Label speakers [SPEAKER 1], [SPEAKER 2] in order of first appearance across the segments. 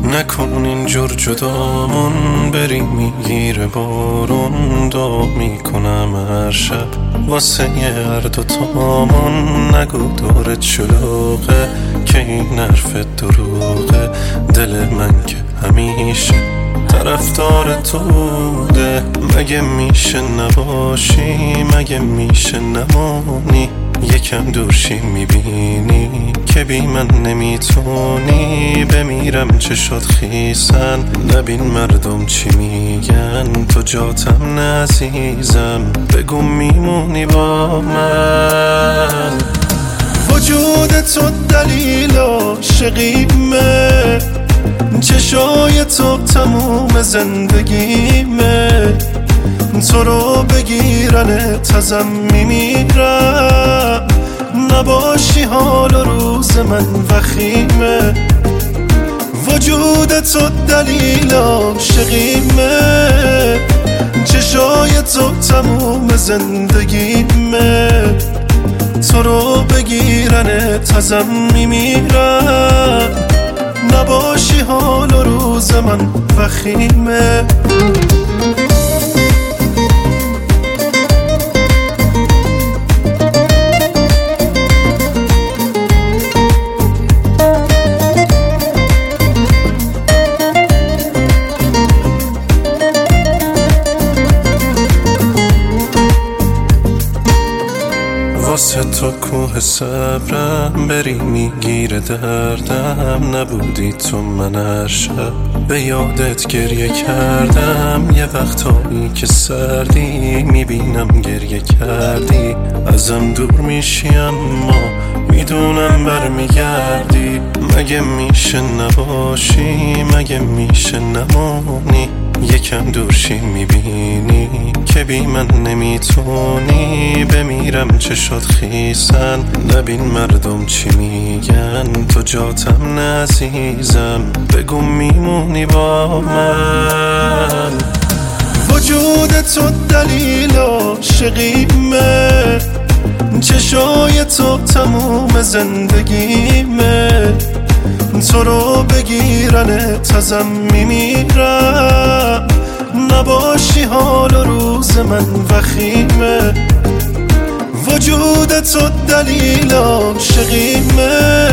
[SPEAKER 1] نکن اینجور جدامون، بری میگیره بارون. دعا میکنم هر شب واسه هر دوتامون. نگو دورت شلوغه که این حرفت دروغه. دل من که همیشه طرفدار تو بوده. مگه میشه نباشی، مگه میشه نمانی؟ یکم دورشی میبینی که بی من نمیتونی. بمیرم چشات خیسن، نبین مردم چی میگن. تو جاتم نعزیزم، بگو میمونی با من. وجود تو دلیل عاشقیمه، چشای تو تموم زندگیمه. تو رو بگیرن ازم میمیرم. نباشی حال و روز من وخیمه. وجود تو دلیل عاشقیمه، چشای تو تموم زندگیمه. تو رو بگیرن ازم میمیرم. نباشی حال و روز من وخیمه. واسه تو کوه صبرم، بری میگیره دردم. نبودی تو من هر شب به یادت گریه کردم. یه وقتایی که سردی میبینم گریه کردی. ازم دور میشی اما میدونم برمیگردی. مگه میشه نباشی، مگه میشه نمانی؟ یکم دورشی میبینی که بی من نمیتونی. بمیرم چشات خیسن، نبین مردم چی میگن. تو جاتم نعزیزم، بگو میمونی با من. وجود تو دلیل عاشقیمه، چشای تو تموم زندگیمه. تو رو بگیرن ازم میمیرم. نباشی حال و روز من وخیمه. وجود تو دلیل عاشقیمه،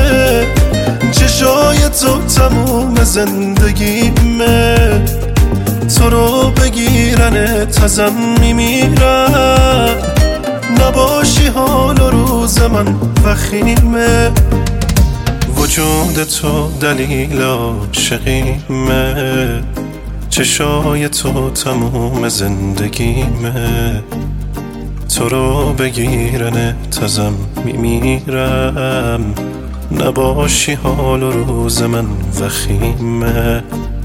[SPEAKER 1] چشای تو تموم زندگیمه. تو رو بگیرن ازم میمیرم. نباشی حال و روز من وخیمه. وجود تو دلیل عاشقیمه، چشای تو تموم زندگیمه. تو رو بگیرن ازم میمیرم. نباشی حال و روز من وخیمه.